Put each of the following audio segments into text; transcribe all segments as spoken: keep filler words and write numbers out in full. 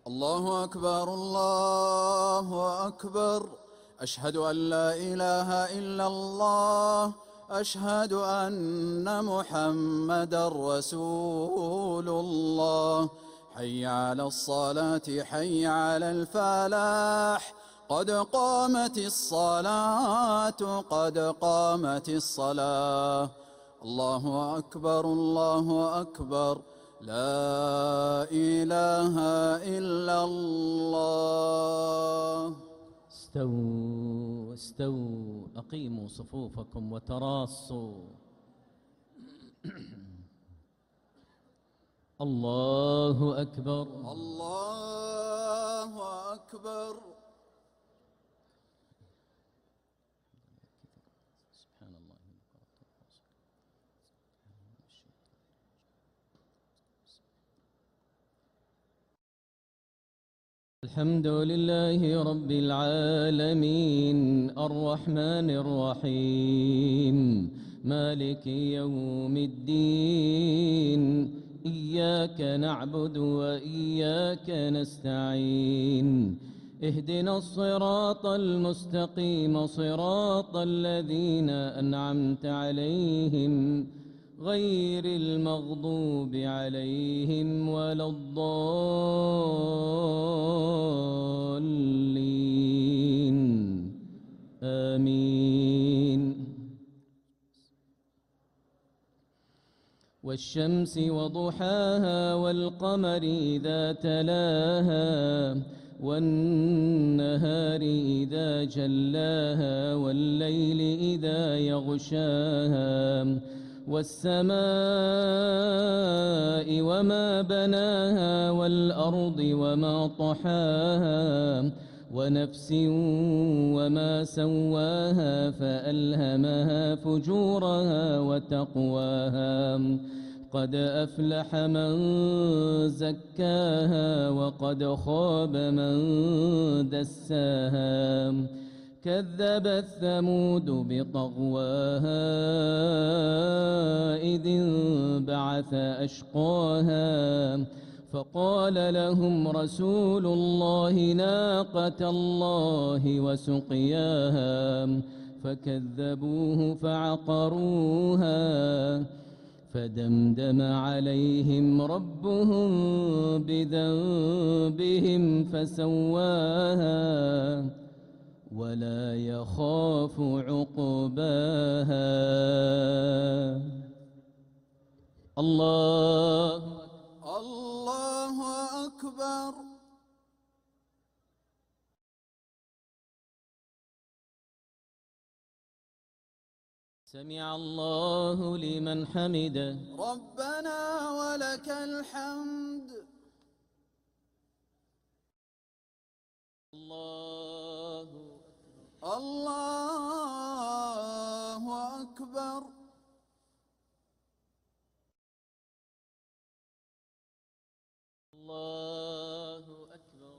الله أكبر الله أكبر. أشهد أن لا إله إلا الله. أشهد أن محمدا رسول الله. حي على الصلاة حي على الفلاح. قد قامت الصلاة قد قامت الصلاة. الله أكبر الله أكبر. لا إله إلا الله. استووا استووا أقيموا صفوفكم وتراصوا. الله أكبر الله أكبر. سبحان الله. الحمد لله رب العالمين الرحمن الرحيم مالك يوم الدين. إياك نعبد وإياك نستعين. اهدنا الصراط المستقيم صراط الذين أنعمت عليهم غير المغضوب عليهم ولا الضالين. آمين. والشمس وضحاها والقمر إذا تلاها والنهار إذا جلاها والليل إذا يغشاها والسماء وما بناها والأرض وما طحاها ونفس وما سواها فألهمها فجورها وتقواها. قد أفلح من زكاها وقد خاب من دساها. كذبت ثمود بطغواها إذ انبعث أشقاها فقال لهم رسول الله ناقة الله وسقياها فكذبوه فعقروها فدمدم عليهم ربهم بذنبهم فسواها ولا يخاف عقباها. الله الله أكبر. سمع الله لمن حمده. ربنا ولك الحمد. الله الله أكبر. الله أكبر.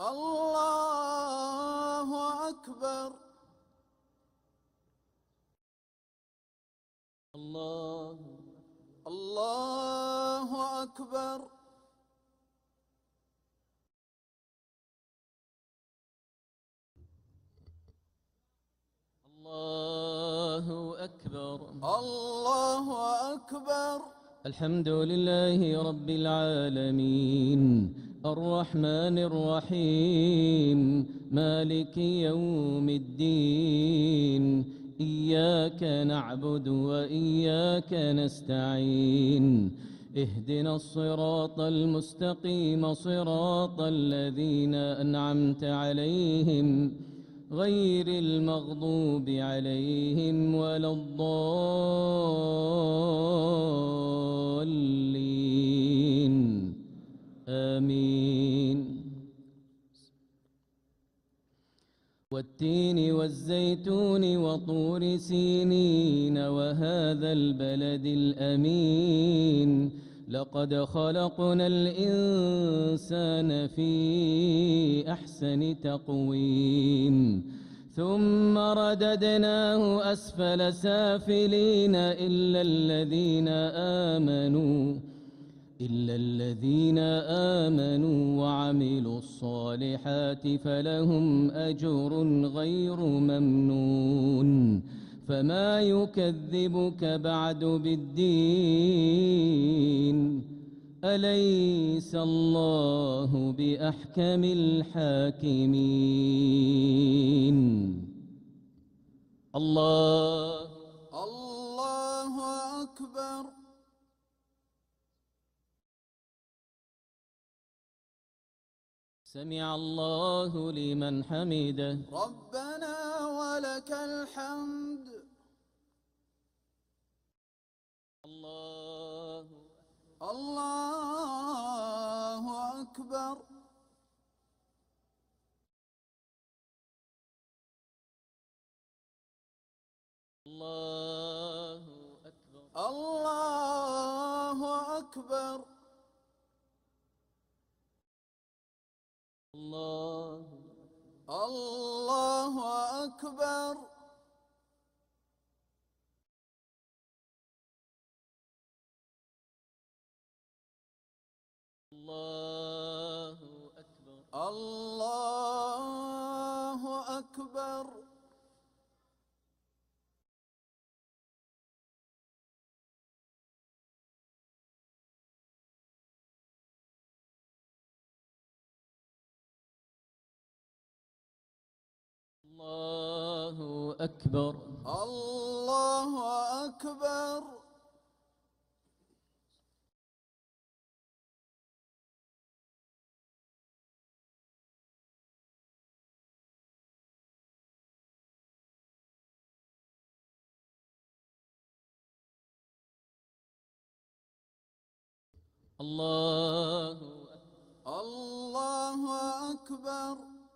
الله أكبر. الله الله أكبر. الله أكبر. الله أكبر. الحمد لله رب العالمين الرحمن الرحيم مالك يوم الدين. إياك نعبد وإياك نستعين. اهدنا الصراط المستقيم صراط الذين أنعمت عليهم غير المغضوب عليهم ولا الضالين. آمين. والتين والزيتون وطور سينين وهذا البلد الأمين. لقد خلقنا الإنسان في أحسن تقويم ثم رددناه أسفل سافلين إلا الذين آمنوا إلا الذين آمنوا وعملوا الصالحات فلهم أجر غير ممنون فما يكذبك بعد بالدين أليس الله بأحكم الحاكمين الله الله أكبر. سمع الله لمن حمده ربنا ولك الحمد. الله الله أكبر. الله أكبر. الله أكبر. الله الله أكبر. الله أكبر. الله أكبر. الله أكبر. الله أكبر. الله الله أكبر.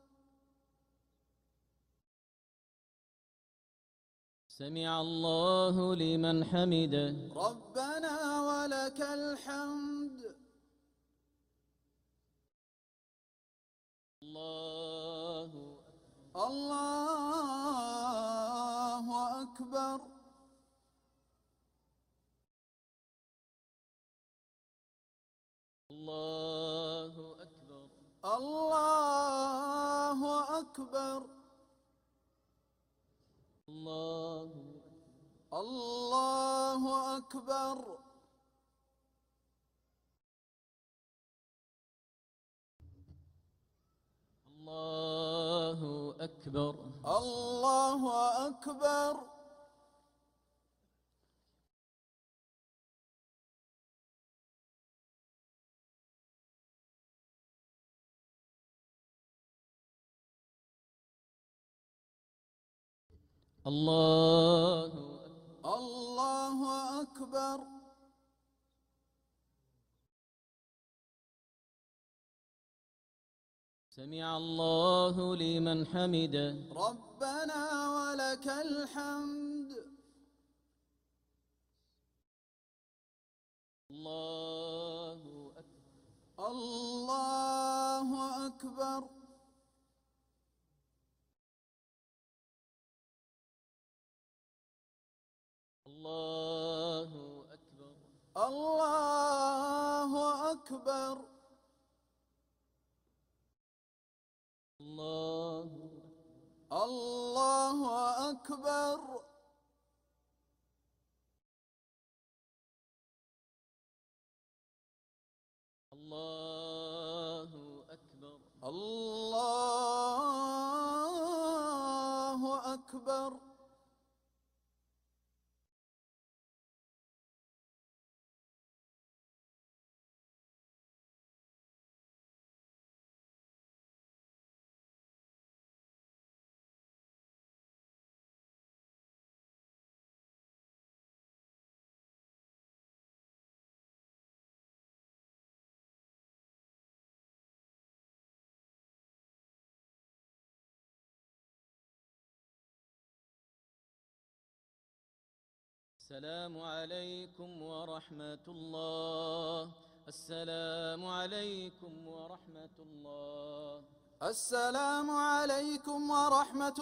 سمع الله لمن حمده ربنا ولك الحمد. الله الله أكبر. الله أكبر. الله أكبر. الله الله أكبر. الله أكبر. الله أكبر. الله الله أكبر. سمع الله لمن حمده ربنا ولك الحمد. الله أكبر. الله أكبر. الله أكبر. الله أكبر. الله الله أكبر. الله أكبر. الله أكبر. السلام عليكم ورحمة الله. السلام عليكم ورحمة الله. السلام عليكم ورحمة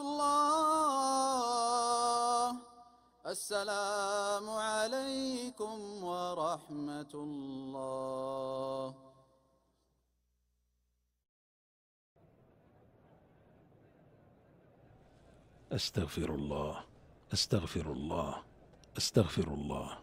الله. السلام عليكم ورحمة الله. أستغفر الله أستغفر الله أستغفر الله